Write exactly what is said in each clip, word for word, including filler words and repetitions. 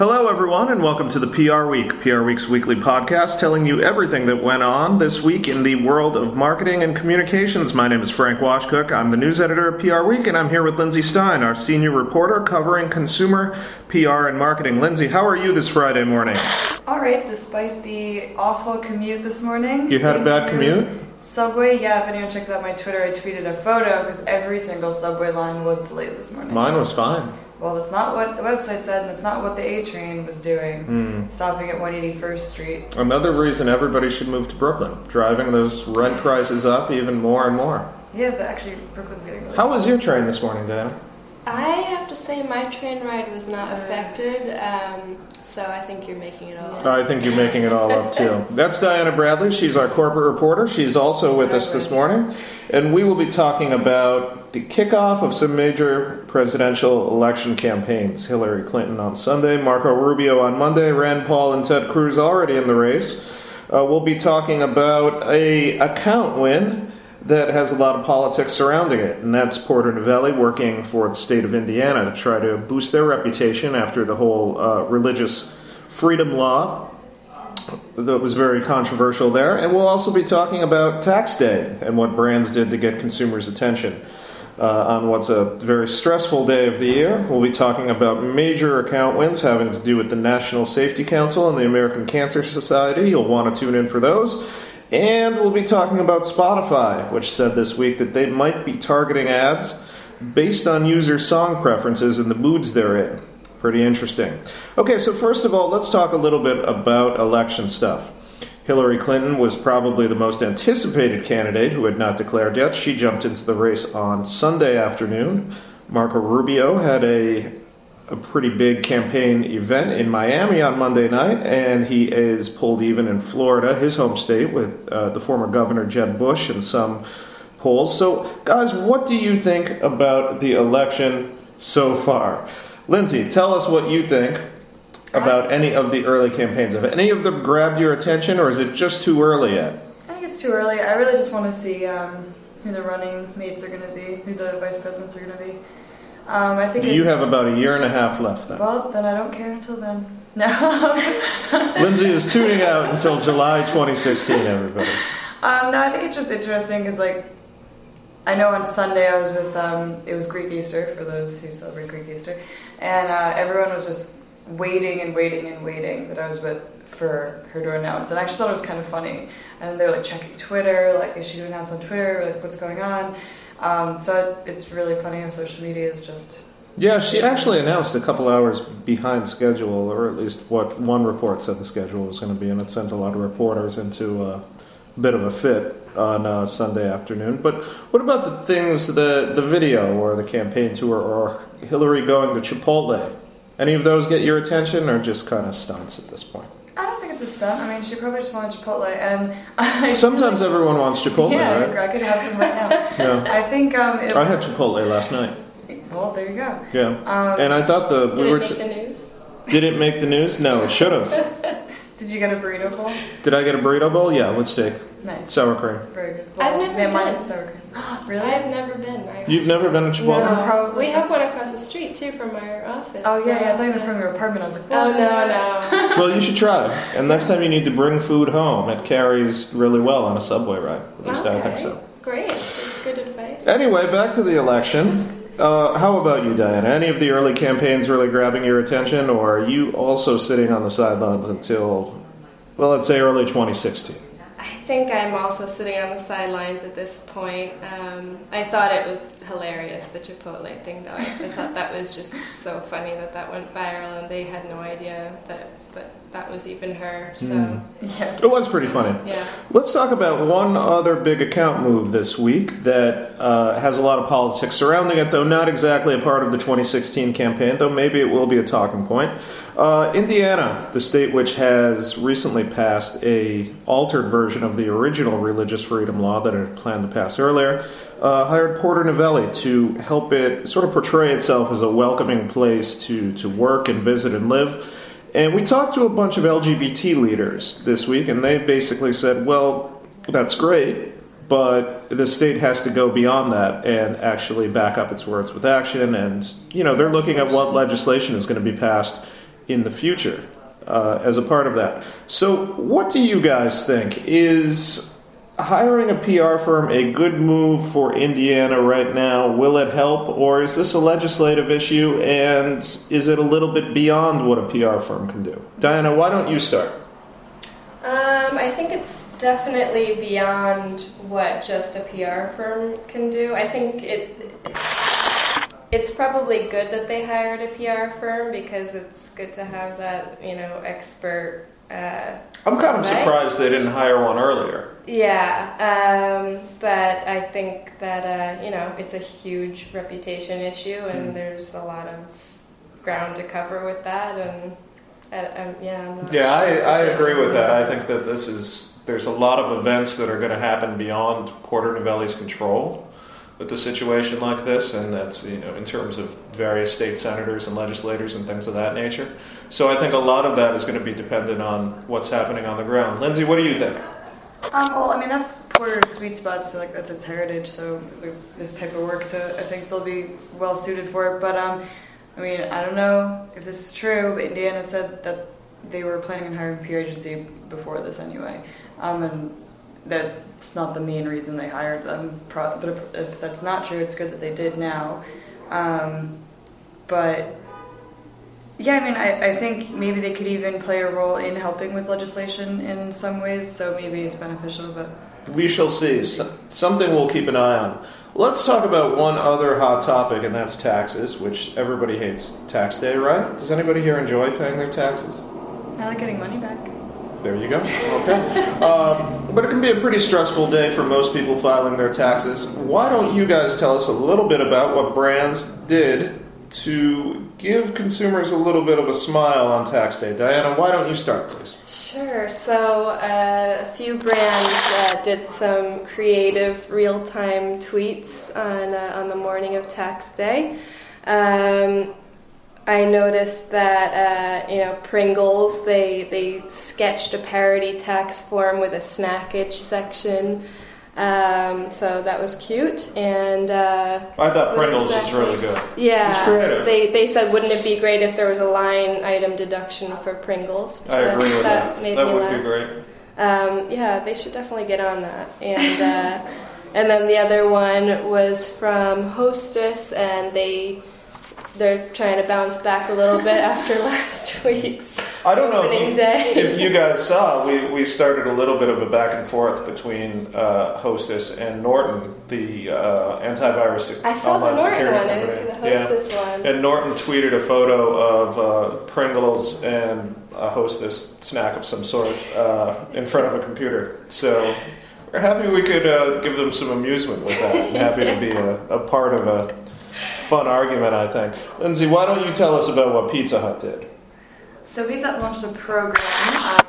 Hello, everyone, and welcome to the P R Week, P R Week's weekly podcast telling you everything that went on this week in the world of marketing and communications. My name is Frank Washcook. I'm the news editor of P R Week, and I'm here with Lindsay Stein, our senior reporter covering consumer P R and marketing. Lindsay, how are you this Friday morning? All right, despite the awful commute this morning. You had a bad commute? Subway, yeah, if anyone checks out my Twitter, I tweeted a photo because every single subway line was delayed this morning. Mine was fine. Well, that's not what the website said, and it's not what the A train was doing, mm. stopping at one eighty-first Street. Another reason everybody should move to Brooklyn, driving those rent prices up even more and more. Yeah, the, actually, Brooklyn's getting really How was your train this morning, Diana? I have to say my train ride was not affected, um, so I think you're making it all up. I think you're making it all up, too. That's Diana Bradley. She's our corporate reporter. She's also with us this morning. And we will be talking about the kickoff of some major presidential election campaigns. Hillary Clinton on Sunday, Marco Rubio on Monday, Rand Paul and Ted Cruz already in the race. Uh, we'll be talking about a account win that has a lot of politics surrounding it, and that's Porter Novelli working for the state of Indiana to try to boost their reputation after the whole uh, religious freedom law that was very controversial there. And we'll also be talking about tax day and what brands did to get consumers' attention uh, on what's a very stressful day of the year. We'll be talking about major account wins having to do with the National Safety Council and the American Cancer Society. You'll want to tune in for those. And we'll be talking about Spotify, which said this week that they might be targeting ads based on user song preferences and the moods they're in. Pretty interesting. Okay, so first of all, let's talk a little bit about election stuff. Hillary Clinton was probably the most anticipated candidate who had not declared yet. She jumped into the race on Sunday afternoon. Marco Rubio had a a pretty big campaign event in Miami on Monday night, and he is pulled even in Florida, his home state, with uh, the former governor Jeb Bush in some polls. So, guys, what do you think about the election so far? Lindsay, tell us what you think about any of the early campaigns. Have any of them grabbed your attention, or is it just too early yet? I think it's too early. I really just want to see um, who the running mates are going to be, who the vice presidents are going to be. Um, I think you have about a year and a half left then. Well, then I don't care until then. No. Lindsay is tuning out until July twenty sixteen, everybody. Um, no, I think it's just interesting because, like, I know on Sunday I was with, um, it was Greek Easter, for those who celebrate Greek Easter, and uh, everyone was just waiting and waiting and waiting that I was with for her to announce. And I actually thought it was kind of funny. And they were, like, checking Twitter, like, is she to announce on Twitter, like, what's going on? Um, so it, it's really funny how social media is just... Yeah, she actually announced a couple hours behind schedule, or at least what one report said the schedule was going to be, and it sent a lot of reporters into a bit of a fit on uh, Sunday afternoon. But what about the things, the, the video or the campaign tour or Hillary going to Chipotle? Any of those get your attention, or just kind of stunts at this point? I don't think it's a stunt. I mean, she probably just wanted Chipotle, and I sometimes like, everyone wants Chipotle, yeah, right? I could have some right now. Yeah. I think um, it, I had Chipotle last night. Well, there you go. Yeah, um, and I thought the did we it were make t- the news? Did it make the news? No, it should have. Did you get a burrito bowl? Did I get a burrito bowl? Yeah, with steak. Nice. Sour cream. Very good. I've never yeah, been. mine is sour cream. Really? I've never been. I You've never been to Chipotle? No, probably. We have one across the street, too, from our office. Oh, yeah, so yeah. I thought you were from your apartment. I was like, oh, what? no, no. Well, you should try it. And next time you need to bring food home, it carries really well on a subway ride. At least okay. I think so. Great. That's good advice. Anyway, back to the election. Uh, how about you, Diana? Any of the early campaigns really grabbing your attention, or are you also sitting on the sidelines until, well, let's say early twenty sixteen? I think I'm also sitting on the sidelines at this point. Um, I thought it was hilarious, the Chipotle thing, though. I, I thought that was just so funny that that went viral, and they had no idea that that, that was even her. So Mm. Yeah. It was pretty funny. Yeah. Let's talk about one other big account move this week that uh, has a lot of politics surrounding it, though not exactly a part of the twenty sixteen campaign, though maybe it will be a talking point. Uh, Indiana, the state which has recently passed a altered version of the original religious freedom law that it had planned to pass earlier, uh, hired Porter Novelli to help it sort of portray itself as a welcoming place to, to work and visit and live. And we talked to a bunch of L G B T leaders this week, and they basically said, well, that's great, but the state has to go beyond that and actually back up its words with action. And, you know, they're looking at what legislation is going to be passed in the future uh, as a part of that. So what do you guys think? Is hiring a P R firm a good move for Indiana right now? Will it help, or is this a legislative issue, and is it a little bit beyond what a P R firm can do? Diana, why don't you start? Um, I think it's definitely beyond what just a P R firm can do. I think it it's probably good that they hired a P R firm, because it's good to have that, you know, expert. Uh, I'm kind of advice. surprised they didn't hire one earlier. Yeah, um, but I think that, uh, you know, it's a huge reputation issue, and mm. there's a lot of ground to cover with that, and uh, um, yeah, I'm not Yeah, sure I, I agree with that. I think that this is, there's a lot of events that are going to happen beyond Porter Novelli's control with a situation like this, and that's, you know, in terms of various state senators and legislators and things of that nature. So I think a lot of that is going to be dependent on what's happening on the ground. Lindsay, what do you think? Um, well, I mean, that's Porter's sweet spot, so like that's its heritage, so like, this type of work, so I think they'll be well suited for it. But um, I mean, I don't know if this is true, but Indiana said that they were planning on hiring a P R agency before this anyway, um, and that's not the main reason they hired them. Pro- but if, if that's not true, it's good that they did now. Um, but yeah, I mean, I, I think maybe they could even play a role in helping with legislation in some ways, so maybe it's beneficial, but... We shall see. So, something we'll keep an eye on. Let's talk about one other hot topic, and that's taxes, which everybody hates tax day, right? Does anybody here enjoy paying their taxes? I like getting money back. There you go. Okay. um, but it can be a pretty stressful day for most people filing their taxes. Why don't you guys tell us a little bit about what brands did to give consumers a little bit of a smile on tax day? Diana, why don't you start, please? Sure. So uh, a few brands uh, did some creative real-time tweets on uh, on the morning of tax day. Um, I noticed that uh, you know Pringles, they they sketched a parody tax form with a snackage section. Um, so that was cute, and uh, I thought Pringles exactly? was really good. Yeah, it was creative. They they said, wouldn't it be great if there was a line item deduction for Pringles? I agree with that. That, made that me would laugh. be great. Um, yeah, they should definitely get on that. And uh, and then the other one was from Hostess, and they they're trying to bounce back a little bit after last week's. I don't know if you, day. if you guys saw, we, we started a little bit of a back and forth between uh, Hostess and Norton, the uh, antivirus I saw online the Norton security one, I company. didn't see the Hostess yeah. one. And Norton tweeted a photo of uh, Pringles and a Hostess snack of some sort uh, in front of a computer. So we're happy we could uh, give them some amusement with that. And happy to be a, a part of a fun argument, I think. Lindsay, why don't you tell us about what Pizza Hut did? So Pizza Hut launched a program um,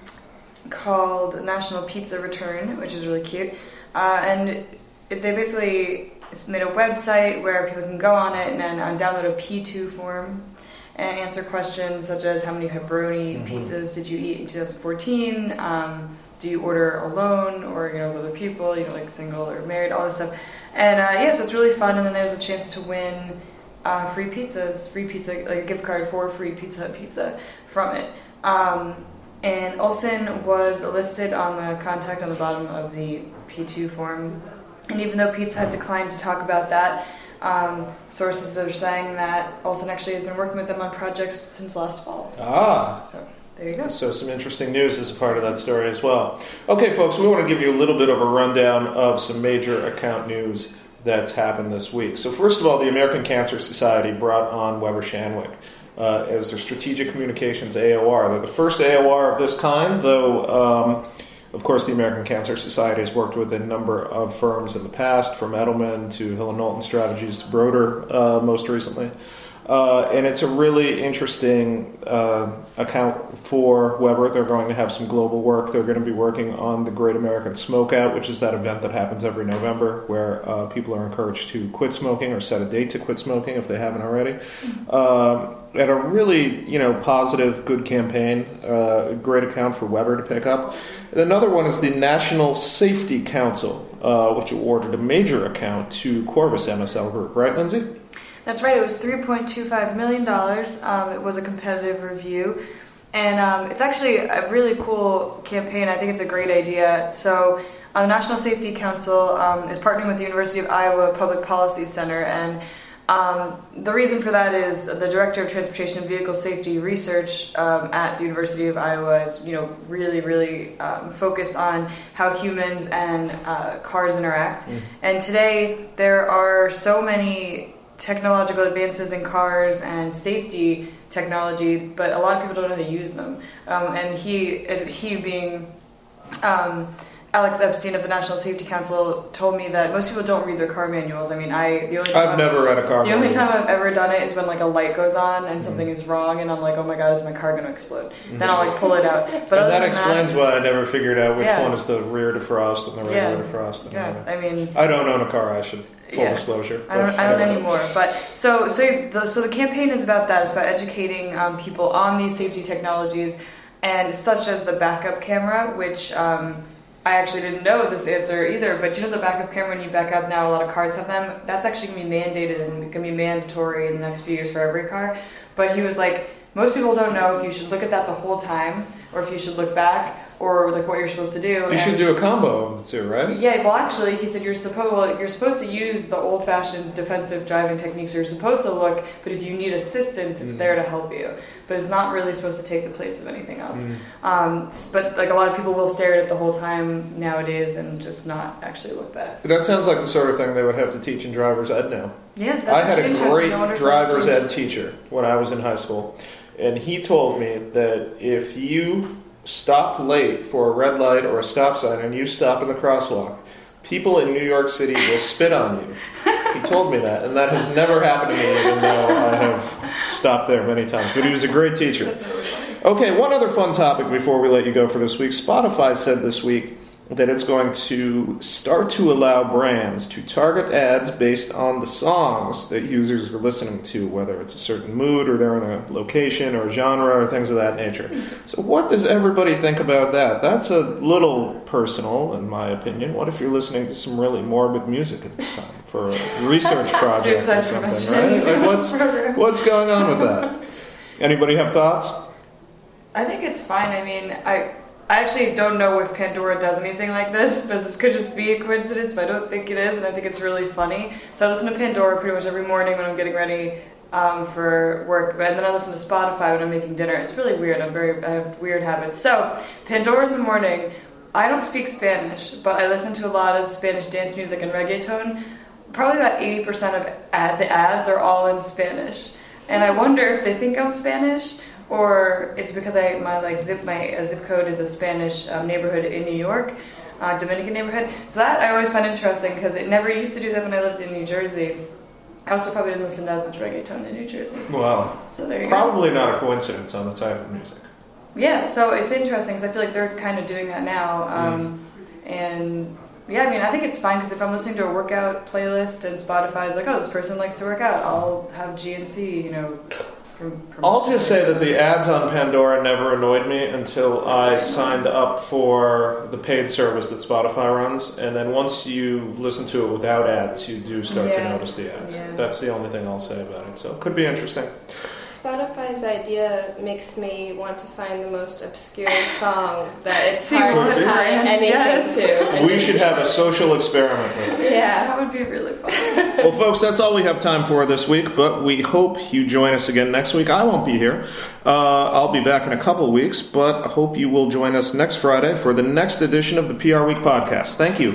called National Pizza Return, which is really cute. Uh, and it, they basically made a website where people can go on it and then uh, download a P two form and answer questions such as how many pepperoni mm-hmm. pizzas did you eat in two thousand fourteen? Um, do you order alone or, you know, with other people, you know, like single or married, all this stuff. And uh, yeah, so it's really fun. And then there's a chance to win Uh, free pizzas, free pizza, like a gift card for free Pizza Hut pizza from it. Um, and Olsen was listed on the contact on the bottom of the P two form. And even though Pizza Hut declined to talk about that, um, sources are saying that Olsen actually has been working with them on projects since last fall. Ah. So there you go. So some interesting news as a part of that story as well. Okay, folks, we want to give you a little bit of a rundown of some major account news that's happened this week. So first of all, the American Cancer Society brought on Weber Shandwick uh, as their Strategic Communications A O R. They're the first A O R of this kind, though, um, of course, the American Cancer Society has worked with a number of firms in the past, from Edelman to Hill and Knowlton Strategies to Broder uh, most recently. Uh, and it's a really interesting uh, account for Weber. They're going to have some global work. They're going to be working on the Great American Smokeout, which is that event that happens every November where uh, people are encouraged to quit smoking or set a date to quit smoking if they haven't already. Mm-hmm. Um, and a really, you know, positive, good campaign, uh, a great account for Weber to pick up. And another one is the National Safety Council, uh, which awarded a major account to Corvus M S L Group. Right, Lindsay? That's right. It was three point two five million dollars. Um, it was a competitive review. And um, it's actually a really cool campaign. I think it's a great idea. So uh, the National Safety Council um, is partnering with the University of Iowa Public Policy Center. And um, the reason for that is the Director of Transportation and Vehicle Safety Research um, at the University of Iowa is, you know, really, really um, focused on how humans and uh, cars interact. Mm. And today there are so many technological advances in cars and safety technology, but a lot of people don't know how to use them. Um, and he, he being um, Alex Epstein of the National Safety Council, told me that most people don't read their car manuals. I mean, I the only time I've never read a car the manual. only time I've ever done it is when like a light goes on and something mm. is wrong, and I'm like, oh my god, is my car going to explode? Mm. Then I'll like pull it out. But and that explains that, why I never figured out which yeah. one is the rear defrost and the regular yeah. defrost. And yeah, I mean, I don't own a car. I should. Full yeah. disclosure. I don't, I don't anymore. But so, so the, so the campaign is about that. It's about educating um, people on these safety technologies, and such as the backup camera, which um, I actually didn't know this answer either. But you know, the backup camera, when you back up now, a lot of cars have them. That's actually going to be mandated and going to be mandatory in the next few years for every car. But he was like, most people don't know if you should look at that the whole time, or if you should look back, or like what you're supposed to do. You and should do a combo of the two, right? Yeah, well actually he said you're supposed well, you're supposed to use the old-fashioned defensive driving techniques. You're supposed to look, but if you need assistance, it's mm. there to help you. But it's not really supposed to take the place of anything else. Mm. Um, but like a lot of people will stare at it the whole time nowadays and just not actually look back. That sounds like the sort of thing they would have to teach in driver's ed now. Yeah, that's I had a great no driver's ed teacher when I was in high school, and he told me that if you stop late for a red light or a stop sign and you stop in the crosswalk, people in New York City will spit on you. He told me that, and that has never happened to me, even though I have stopped there many times. But he was a great teacher. That's really funny. Okay, one other fun topic before we let you go for this week. Spotify said this week that it's going to start to allow brands to target ads based on the songs that users are listening to, whether it's a certain mood or they're in a location or genre or things of that nature. So what does everybody think about that? That's a little personal, in my opinion. What if you're listening to some really morbid music at the time for a research project or something, right? Like what's, what's going on with that? Anybody have thoughts? I think it's fine. I mean, I... I actually don't know if Pandora does anything like this, but this could just be a coincidence, but I don't think it is, and I think it's really funny. So I listen to Pandora pretty much every morning when I'm getting ready um, for work, and then I listen to Spotify when I'm making dinner. It's really weird. I'm very, I have weird habits. So, Pandora in the morning, I don't speak Spanish, but I listen to a lot of Spanish dance music and reggaeton. Probably about eighty percent of ad, the ads are all in Spanish. And I wonder if they think I'm Spanish, or it's because I my like zip my uh, zip code is a Spanish um, neighborhood in New York, uh, Dominican neighborhood. So that I always find interesting because it never used to do that when I lived in New Jersey. I also probably didn't listen to as much reggaeton in New Jersey. Wow. So there you probably go. Not a coincidence on the type of music. Yeah, so it's interesting because I feel like they're kind of doing that now, um, mm. and. Yeah, I mean, I think it's fine because if I'm listening to a workout playlist and Spotify is like, oh, this person likes to work out, I'll have G N C, you know. From, from I'll just say that the ads on Pandora never annoyed me until I signed up for the paid service that Spotify runs, and then once you listen to it without ads, you do start yeah. to notice the ads. Yeah. That's the only thing I'll say about it, so it could be interesting. Spotify's idea makes me want to find the most obscure song that it's See, hard what to tie anything yes. to. We should have a social experiment with it. Yeah. That would be really fun. Well, folks, that's all we have time for this week, but we hope you join us again next week. I won't be here. Uh, I'll be back in a couple of weeks, but I hope you will join us next Friday for the next edition of the P R Week podcast. Thank you.